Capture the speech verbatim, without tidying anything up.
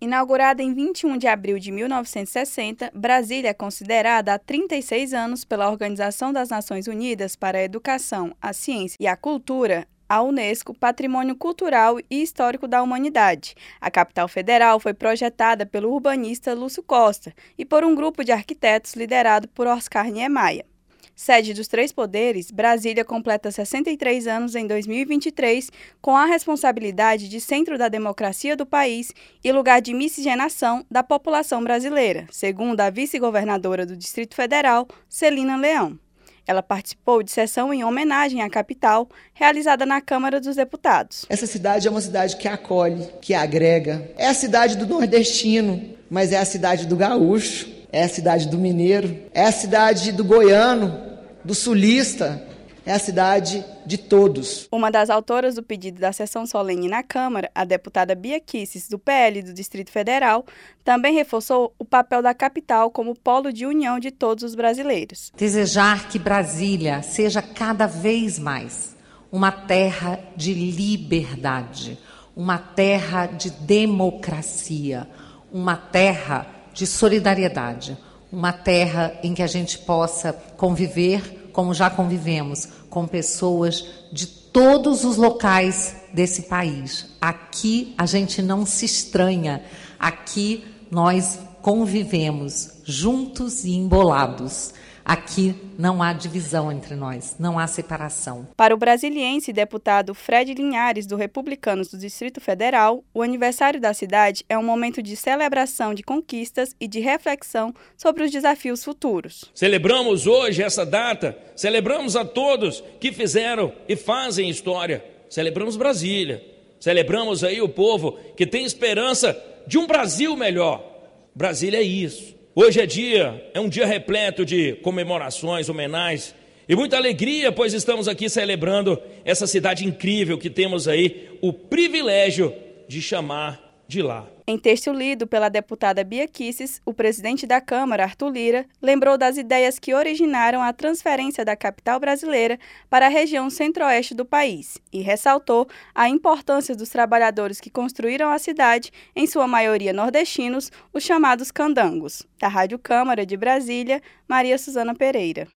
Inaugurada em vinte e um de abril de mil novecentos e sessenta, Brasília é considerada há trinta e seis anos pela Organização das Nações Unidas para a Educação, a Ciência e a Cultura, a Unesco, Patrimônio Cultural e Histórico da Humanidade. A capital federal foi projetada pelo urbanista Lúcio Costa e por um grupo de arquitetos liderado por Oscar Niemeyer. Sede dos três poderes, Brasília completa sessenta e três anos em dois mil e vinte e três, com a responsabilidade de centro da democracia do país e lugar de miscigenação da população brasileira, segundo a vice-governadora do Distrito Federal, Celina Leão. Ela participou de sessão em homenagem à capital, realizada na Câmara dos Deputados. Essa cidade é uma cidade que acolhe, que agrega. É a cidade do nordestino, mas é a cidade do gaúcho. É a cidade do mineiro, é a cidade do goiano, do sulista, é a cidade de todos. Uma das autoras do pedido da sessão solene na Câmara, a deputada Bia Kicis, do P L do Distrito Federal, também reforçou o papel da capital como polo de união de todos os brasileiros. Desejar que Brasília seja cada vez mais uma terra de liberdade, uma terra de democracia, uma terra de solidariedade, uma terra em que a gente possa conviver, como já convivemos, com pessoas de todos os locais desse país. Aqui a gente não se estranha, aqui nós convivemos juntos e embolados. Aqui não há divisão entre nós, não há separação. Para o brasiliense e deputado Fred Linhares, do Republicanos do Distrito Federal, o aniversário da cidade é um momento de celebração de conquistas e de reflexão sobre os desafios futuros. Celebramos hoje essa data, celebramos a todos que fizeram e fazem história. Celebramos Brasília, celebramos aí o povo que tem esperança de um Brasil melhor. Brasília é isso. Hoje é dia, é um dia repleto de comemorações, homenagens e muita alegria, pois estamos aqui celebrando essa cidade incrível que temos aí o privilégio de chamar de lá. Em texto lido pela deputada Bia Kicis, o presidente da Câmara, Arthur Lira, lembrou das ideias que originaram a transferência da capital brasileira para a região centro-oeste do país e ressaltou a importância dos trabalhadores que construíram a cidade, em sua maioria nordestinos, os chamados candangos. Da Rádio Câmara de Brasília, Maria Suzana Pereira.